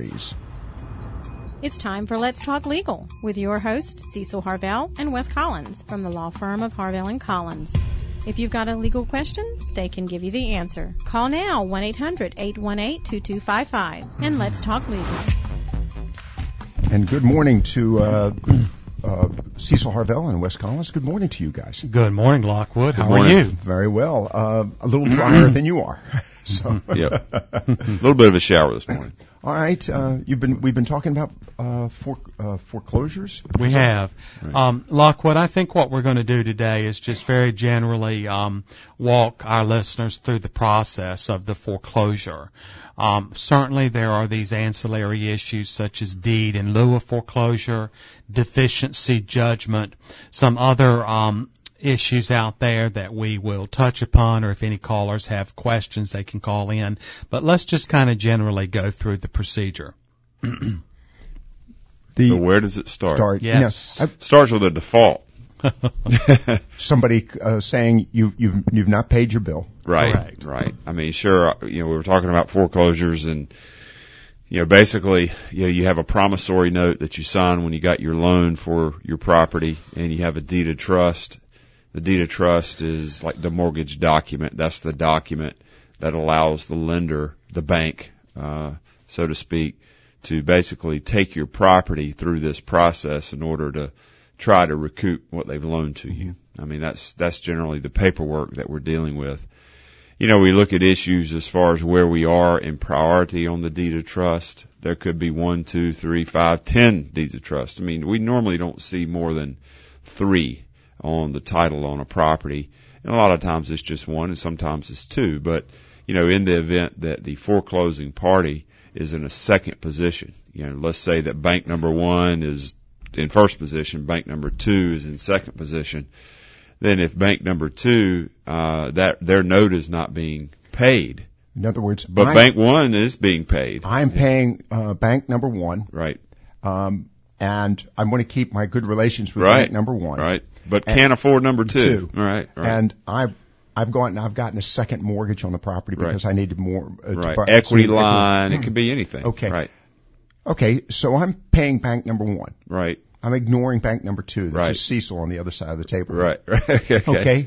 Securities. It's time for Let's Talk Legal with your hosts, Cecil Harvell and Wes Collins from the law firm of Harvell & Collins. If you've got a legal question, they can give you the answer. Call now, 1-800-818-2255, and let's talk legal. And good morning to Cecil Harvell and Wes Collins. Good morning to you guys. Good morning, Lockwood. How morning. Are you? Very well. A little drier than you are. So. Yep. A little bit of a shower this morning. All right. We've been talking about foreclosures. We have. Right. Lockwood, I think what we're going to do today is just very generally walk our listeners through the process of the foreclosure. Certainly there are these ancillary issues such as deed in lieu of foreclosure, deficiency judgment, some other issues out there that we will touch upon, or if any callers have questions, they can call in. But let's just kind of generally go through the procedure. So where does it start? Yes. It starts with a default. Somebody saying you've not paid your bill. Right. Correct. Right. I mean, sure, we were talking about foreclosures and, basically, you have a promissory note that you sign when you got your loan for your property, and you have a deed of trust. The deed of trust is like the mortgage document. That's the document that allows the lender, the bank, so to speak, to basically take your property through this process in order to try to recoup what they've loaned to you. I mean, that's generally the paperwork that we're dealing with. We look at issues as far as where we are in priority on the deed of trust. There could be 1, 2, 3, 5, 10 deeds of trust. I mean, we normally don't see more than 3 on the title on a property. And a lot of times it's just 1 and sometimes it's 2. But, in the event that the foreclosing party is in a second position, let's say that bank number 1 is in first position, bank number 2 is in second position. Then if bank number 2, that their note is not being paid. In other words, but bank 1 is being paid. I'm paying bank number 1. Right. And I'm going to keep my good relations with bank number 1. Right. But can't afford number 2. Right. And I've gotten a second mortgage on the property because I needed more equity line. It could be anything. Okay. Right. Okay. So I'm paying bank number 1. Right. I'm ignoring bank number 2. That's right. just Cecil on the other side of the table. Right. Okay.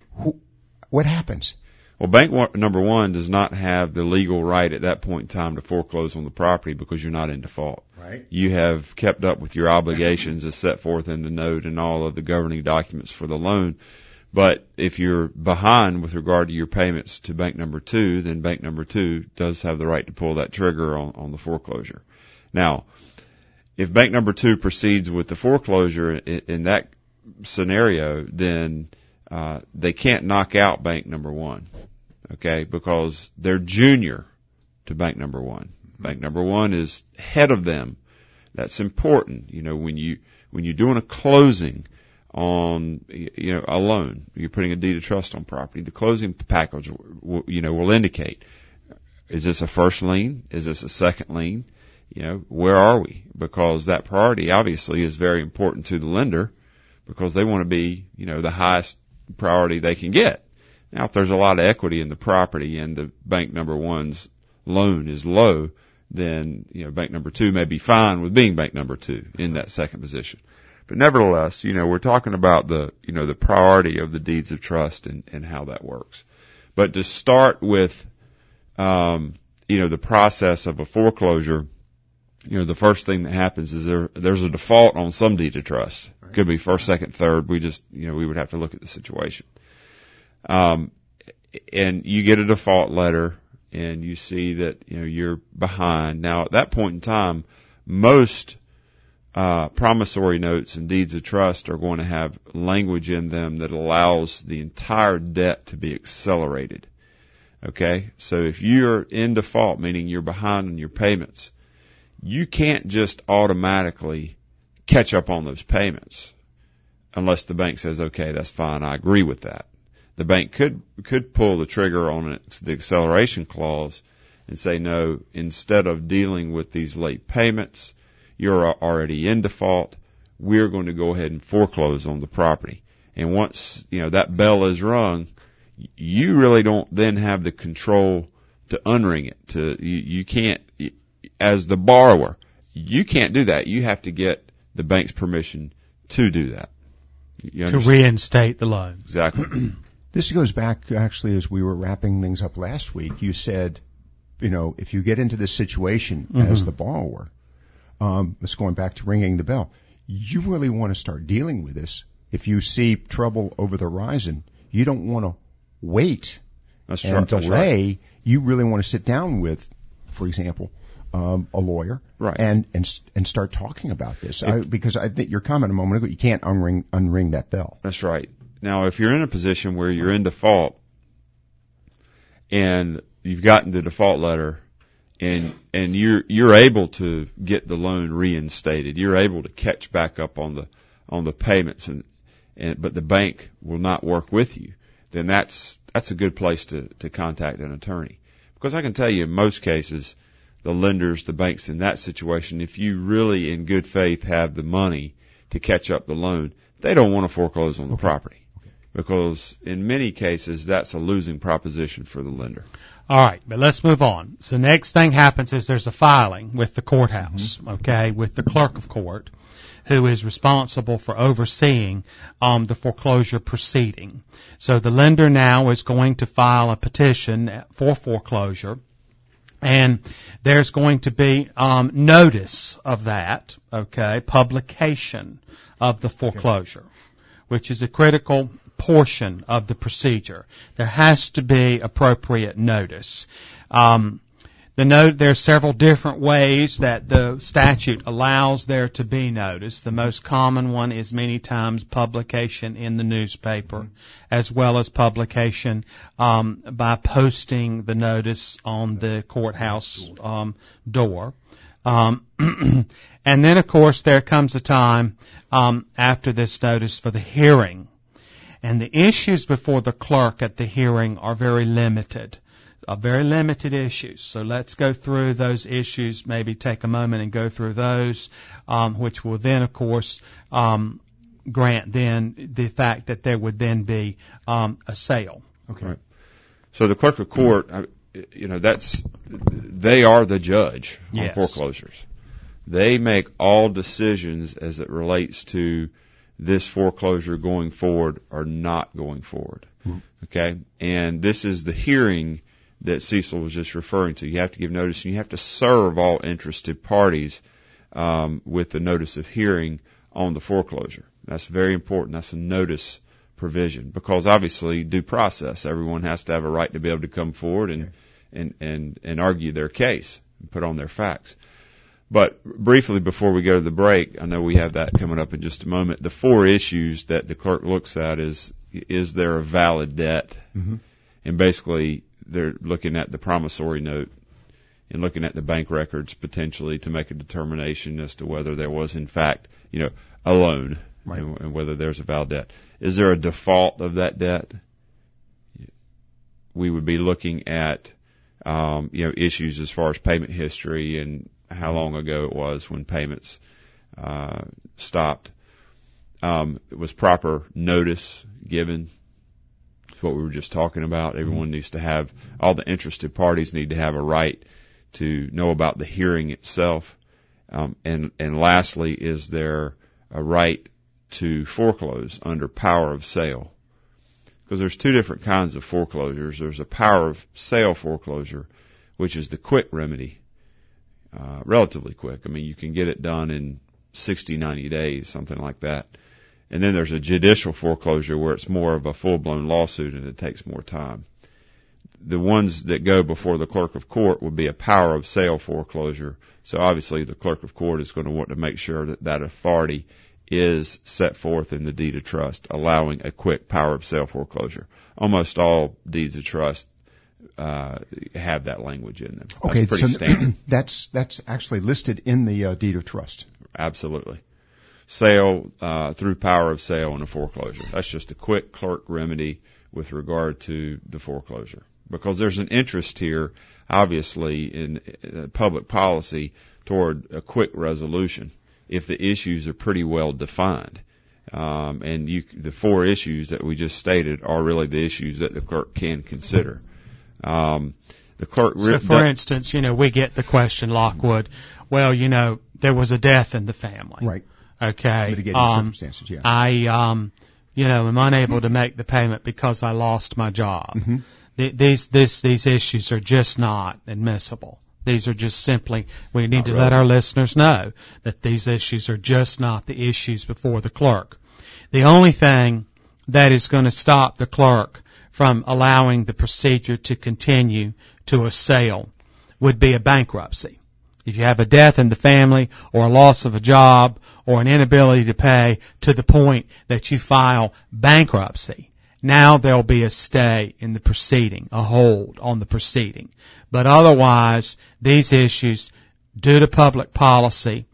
What happens? Well, bank number 1 does not have the legal right at that point in time to foreclose on the property because you're not in default. Right. You have kept up with your obligations as set forth in the note and all of the governing documents for the loan. But if you're behind with regard to your payments to bank number 2, then bank number 2 does have the right to pull that trigger on the foreclosure. Now, if bank number 2 proceeds with the foreclosure in that scenario, then they can't knock out bank number 1, okay, because they're junior to bank number 1. Bank number 1 is ahead of them. That's important. When you're doing a closing on a loan, you're putting a deed of trust on property. The closing package will indicate: is this a first lien? Is this a second lien? Where are we? Because that priority obviously is very important to the lender because they want to be, the highest priority they can get. Now, if there's a lot of equity in the property and the bank number 1's loan is low, then, bank number 2 may be fine with being bank number 2 in that second position. But nevertheless, we're talking about the priority of the deeds of trust and how that works. But to start with, the process of a foreclosure, the first thing that happens is there's a default on some deed of trust. Right. Could be first, second, third. We just, we would have to look at the situation. And you get a default letter and you see that, you're behind. Now, at that point in time, most promissory notes and deeds of trust are going to have language in them that allows the entire debt to be accelerated. Okay? So if you're in default, meaning you're behind on your payments, you can't just automatically catch up on those payments unless the bank says, okay, that's fine, I agree with that. The bank could pull the trigger on the acceleration clause and say, no, instead of dealing with these late payments, you're already in default, we're going to go ahead and foreclose on the property. And once, that bell is rung, you really don't then have the control to unring it. You can't, as the borrower, you can't do that. You have to get the bank's permission to do that. To reinstate the loan. Exactly. This goes back, actually, as we were wrapping things up last week. You said, if you get into this situation as the borrower, it's going back to ringing the bell. You really want to start dealing with this. If you see trouble over the horizon, you don't want to wait and delay. Right. You really want to sit down with, for example, a lawyer, right, and start talking about this. Because I think your comment a moment ago, you can't unring that bell. That's right. Now, if you're in a position where you're in default and you've gotten the default letter and you're able to get the loan reinstated, you're able to catch back up on the payments but the bank will not work with you, then that's a good place to contact an attorney. Because I can tell you in most cases, the lenders, the banks in that situation, if you really in good faith have the money to catch up the loan, they don't want to foreclose on the property. Because in many cases, that's a losing proposition for the lender. All right, but let's move on. So next thing happens is there's a filing with the courthouse, okay, with the clerk of court, who is responsible for overseeing the foreclosure proceeding. So the lender now is going to file a petition for foreclosure, and there's going to be notice of that, okay, publication of the foreclosure, which is a critical portion of the procedure. There has to be appropriate notice. There are several different ways that the statute allows there to be notice. The most common one is many times publication in the newspaper, as well as publication by posting the notice on the courthouse door. And then, of course, there comes a time after this notice for the hearing. And the issues before the clerk at the hearing are very limited issues. So let's go through those issues, maybe take a moment and go through those, which will then, of course, grant then the fact that there would then be a sale. Okay. Right. So the clerk of court, they are the judge on foreclosures. They make all decisions as it relates to this foreclosure going forward or not going forward. Okay? And this is the hearing that Cecil was just referring to. You have to give notice and you have to serve all interested parties with the notice of hearing on the foreclosure. That's very important. That's a notice provision because obviously due process. Everyone has to have a right to be able to come forward and argue their case and put on their facts. But briefly before we go to the break, I know we have that coming up in just a moment. The 4 issues that the clerk looks at is there a valid debt? And basically they're looking at the promissory note and looking at the bank records potentially to make a determination as to whether there was in fact, a loan and whether there's a valid debt. Is there a default of that debt? We would be looking at, issues as far as payment history and how long ago it was when payments stopped. It was proper notice given. It's what we were just talking about. Everyone needs to have, all the interested parties need to have a right to know about the hearing itself. And lastly, is there a right to foreclose under power of sale? Because there's 2 different kinds of foreclosures. There's a power of sale foreclosure, which is the quick remedy. Relatively quick. I mean, you can get it done in 60, 90 days, something like that. And then there's a judicial foreclosure where it's more of a full-blown lawsuit and it takes more time. The ones that go before the clerk of court would be a power of sale foreclosure. So obviously the clerk of court is going to want to make sure that that authority is set forth in the deed of trust, allowing a quick power of sale foreclosure. Almost all deeds of trust have that language in them. Okay, that's pretty standard. That's actually listed in the deed of trust. Absolutely. Sale through power of sale in a foreclosure. That's just a quick clerk remedy with regard to the foreclosure. Because there's an interest here, obviously, in public policy toward a quick resolution if the issues are pretty well defined. And the 4 issues that we just stated are really the issues that the clerk can consider. the clerk. So, for instance, we get the question, Lockwood, well, there was a death in the family. Right. Okay. Mitigating circumstances, yeah. I, am unable to make the payment because I lost my job. Mm-hmm. These issues are just not admissible. These are just simply, we need to let our listeners know that these issues are just not the issues before the clerk. The only thing that is going to stop the clerk from allowing the procedure to continue to a sale would be a bankruptcy. If you have a death in the family or a loss of a job or an inability to pay to the point that you file bankruptcy, now there'll be a stay in the proceeding, a hold on the proceeding. But otherwise, these issues, due to public policy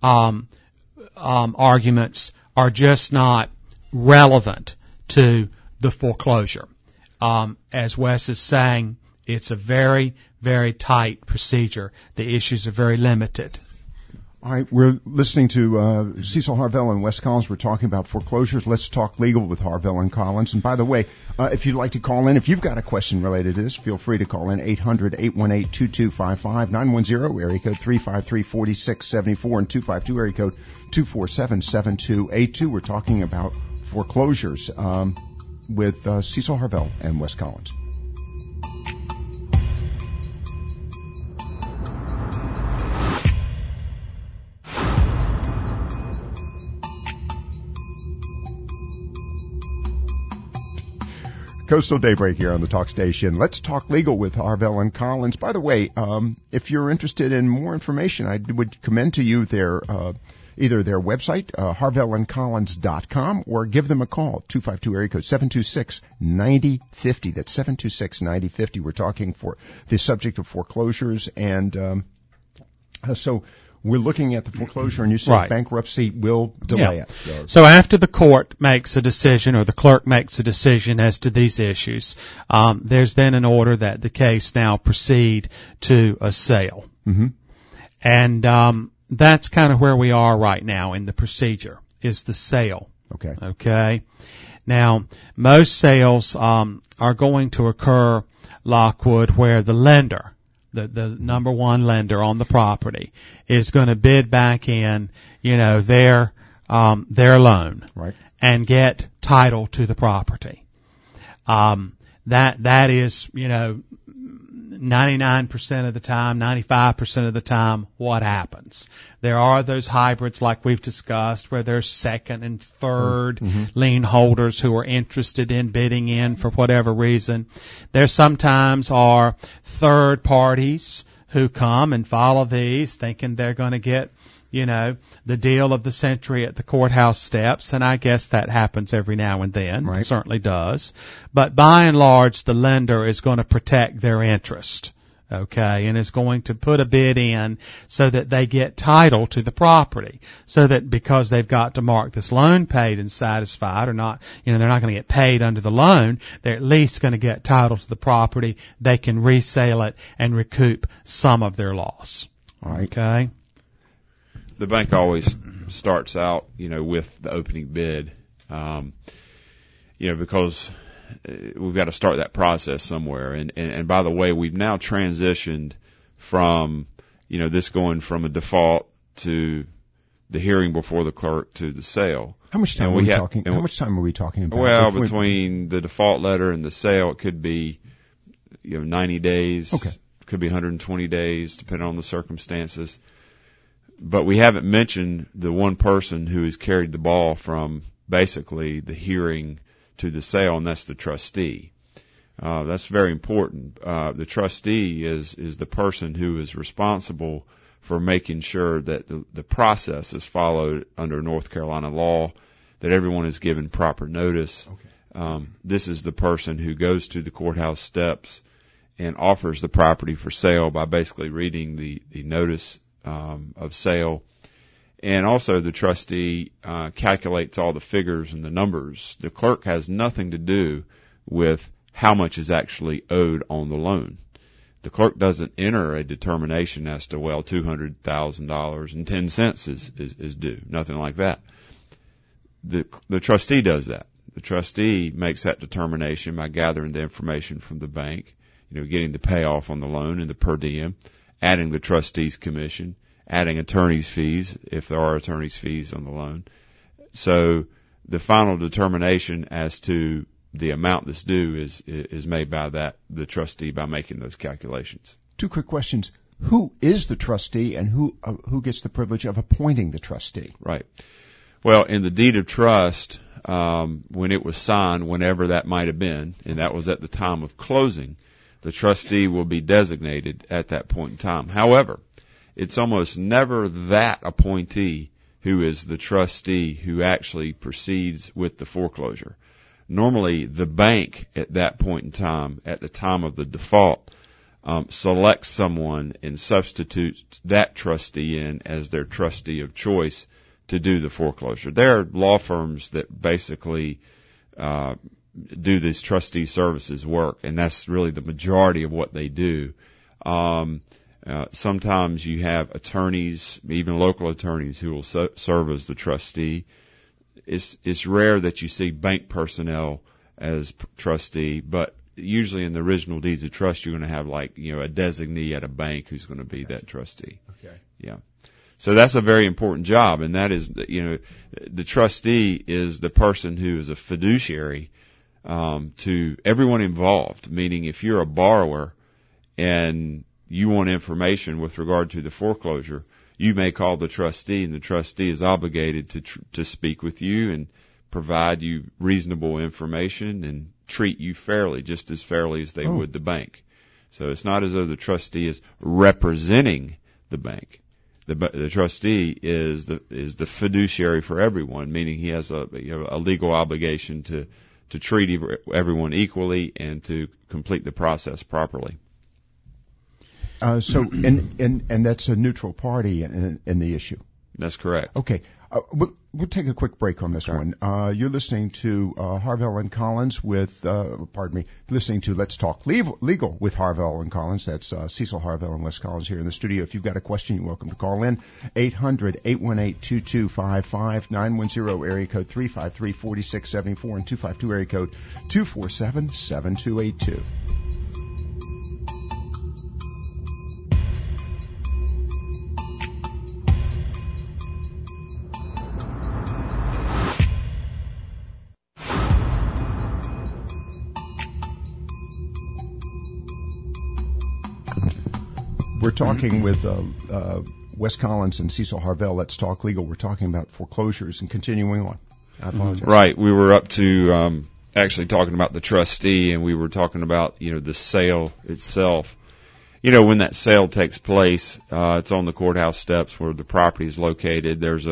arguments, are just not relevant to the foreclosure. As Wes is saying, it's a very, very tight procedure. The issues are very limited. All right, we're listening to Cecil Harvell and Wes Collins. We're talking about foreclosures. Let's talk legal with Harvell and Collins. And by the way, if you'd like to call in, if you've got a question related to this, feel free to call in 800-818-2255, 910 area code 353-4674, and 252 area code 247-7282. We're talking about foreclosures with Cecil Harvell and Wes Collins. Coastal Daybreak here on the Talk Station. Let's talk legal with Harvell and Collins. By the way, if you're interested in more information, I would commend to you their either their website, harvellandcollins.com, or give them a call, 252 area code 726-9050. That's 726-9050. We're talking for the subject of foreclosures, and so we're looking at the foreclosure, and you said bankruptcy will delay it. So after the court makes a decision, or the clerk makes a decision as to these issues, there's then an order that the case now proceed to a sale. Mm-hmm. And that's kind of where we are right now in the procedure, is the sale. Okay. Now, most sales are going to occur, Lockwood, where the lender, the number one lender on the property, is going to bid back in, their loan, right, and get title to the property. That is, 99% of the time, 95% of the time, what happens. There are those hybrids like we've discussed where there's second and third lien holders who are interested in bidding in for whatever reason. There sometimes are third parties who come and follow these thinking they're going to get, the deal of the century at the courthouse steps, and I guess that happens every now and then. Right. It certainly does. But by and large, the lender is going to protect their interest, okay, and is going to put a bid in so that they get title to the property, so that because they've got to mark this loan paid and satisfied, or not, they're not going to get paid under the loan, they're at least going to get title to the property. They can resale it and recoup some of their loss. All right. Okay. The bank always starts out, with the opening bid, because we've got to start that process somewhere. And by the way, we've now transitioned from, this going from a default to the hearing before the clerk to the sale. How much time are we talking? How much time are we talking about? Well, between the default letter and the sale, it could be, 90 days. Okay. It could be 120 days, depending on the circumstances. But we haven't mentioned the one person who has carried the ball from basically the hearing to the sale, and that's the trustee. That's very important. The trustee is the person who is responsible for making sure that the process is followed under North Carolina law, that everyone is given proper notice. Okay. This is the person who goes to the courthouse steps and offers the property for sale by basically reading the notice of sale. And also the trustee calculates all the figures and the numbers. The clerk has nothing to do with how much is actually owed on the loan. The clerk doesn't enter a determination as to, $200,000.10 is due. Nothing like that. The trustee does that. The trustee makes that determination by gathering the information from the bank, getting the payoff on the loan and the per diem, adding the trustee's commission, adding attorney's fees if there are attorney's fees on the loan. So the final determination as to the amount that's due is made by the trustee by making those calculations. Two quick questions. Who is the trustee, and who gets the privilege of appointing the trustee? Right. Well, in the deed of trust, when it was signed, whenever that might have been, and that was at the time of closing, the trustee will be designated at that point in time. However, it's almost never that appointee who is the trustee who actually proceeds with the foreclosure. Normally, the bank at that point in time, at the time of the default, selects someone and substitutes that trustee in as their trustee of choice to do the foreclosure. There are law firms that basically do this trustee services work, and that's really the majority of what they do. Sometimes you have attorneys, even local attorneys, who will serve as the trustee. It's rare that you see bank personnel as trustee, but usually in the original deeds of trust, you're going to have a designee at a bank who's going to be that trustee. Okay. Yeah. So that's a very important job, and that is, the trustee is the person who is a fiduciary to everyone involved, meaning if you're a borrower and you want information with regard to the foreclosure, you may call the trustee, and the trustee is obligated to speak with you and provide you reasonable information and treat you fairly, just as fairly as they would the bank. So it's not as though the trustee is representing the bank. The trustee is the fiduciary for everyone, meaning he has a legal obligation to treat everyone equally and to complete the process properly. So that's a neutral party in the issue. That's correct. Okay. We'll take a quick break on this one. You're listening to Harvell and Collins listening to Let's Talk Legal with Harvell and Collins. That's Cecil Harvell and Wes Collins here in the studio. If you've got a question, you're welcome to call in. 800-818-2255, 910 area code 353-4674, and 252 area code 247-7282. We're talking with Wes Collins and Cecil Harvell. Let's Talk Legal. We're talking about foreclosures and continuing on. I apologize. Right. We were up to actually talking about the trustee, and we were talking about the sale itself. When that sale takes place, it's on the courthouse steps where the property is located. There's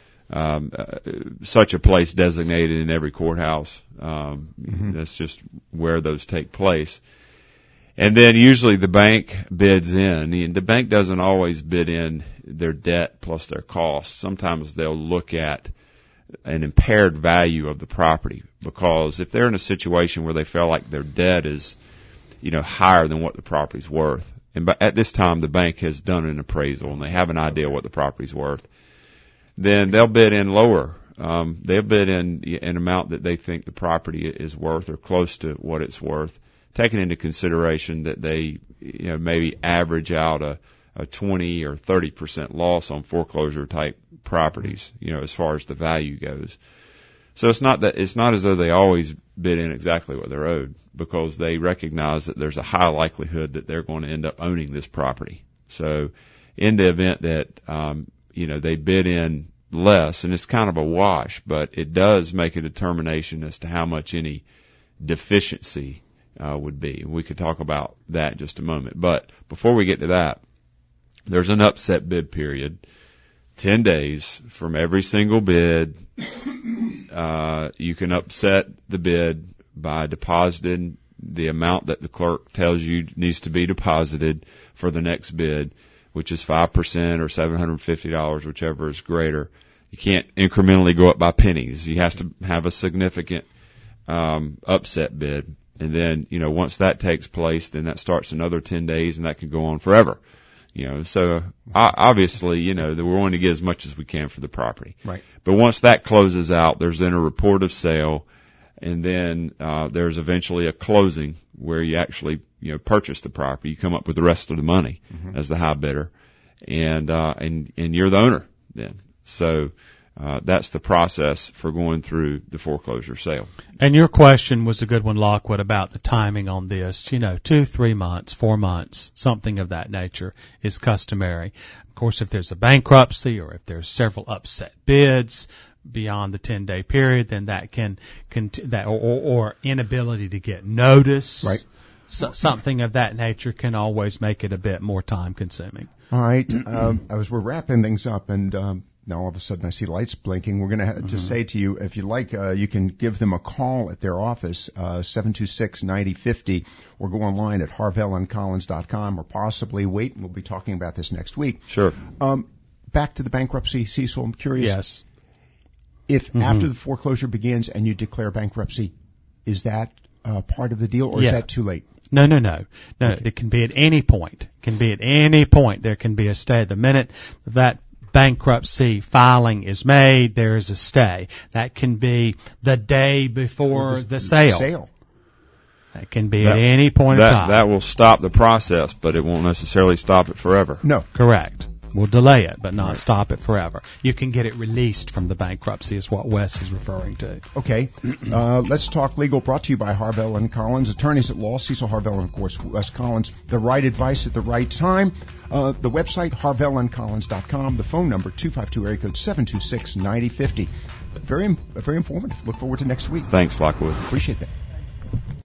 such a place designated in every courthouse. That's just where those take place. And then usually the bank bids in. The bank doesn't always bid in their debt plus their costs. Sometimes they'll look at an impaired value of the property, because if they're in a situation where they feel like their debt is, higher than what the property's worth, and at this time the bank has done an appraisal and they have an idea what the property's worth, then they'll bid in lower. They'll bid in an amount that they think the property is worth or close to what it's worth, taking into consideration that they, maybe average out a 20 or 30% loss on foreclosure type properties, as far as the value goes. So it's not as though they always bid in exactly what they're owed, because they recognize that there's a high likelihood that they're going to end up owning this property. So in the event that, they bid in less, and it's kind of a wash, but it does make a determination as to how much any deficiency would be. We could talk about that in just a moment. But before we get to that, there's an upset bid period, 10 days from every single bid. You can upset the bid by depositing the amount that the clerk tells you needs to be deposited for the next bid, which is 5% or $750, whichever is greater. You can't incrementally go up by pennies. You have to have a significant upset bid. And then, once that takes place, then that starts another 10 days, and that can go on forever. So obviously, we're going to get as much as we can for the property. Right. But once that closes out, there's then a report of sale, and then there's eventually a closing where you actually purchase the property. You come up with the rest of the money as the high bidder, and you're the owner then. So that's the process for going through the foreclosure sale. And your question was a good one, Lockwood, about the timing on this. 2, 3 months, 4 months, something of that nature is customary. Of course, if there's a bankruptcy or if there's several upset bids beyond the 10-day period, then that can or inability to get notice. Right. Something of that nature can always make it a bit more time consuming. All right. As we're wrapping things up, and now all of a sudden I see lights blinking, we're going to just say to you, if you like, you can give them a call at their office, 726-9050, or go online at harvelandcollins.com, or possibly wait, and we'll be talking about this next week. Sure. Back to the bankruptcy, Cecil, I'm curious. Yes. If after the foreclosure begins and you declare bankruptcy, is that part of the deal, or is that too late? No. Okay. It can be at any point. There can be a stay. The minute that bankruptcy filing is made, there is a stay. That can be the day before the sale. That can be at any point in time. That will stop the process, but it won't necessarily stop it forever. No. Correct. We'll delay it, but not stop it forever. You can get it released from the bankruptcy is what Wes is referring to. Okay. Let's Talk Legal, brought to you by Harvell & Collins, attorneys at law, Cecil Harvell and, of course, Wes Collins. The right advice at the right time. The website, harvelandcollins.com. The phone number, 252 area code 726-9050. Very informative. Look forward to next week. Thanks, Lockwood. Appreciate that.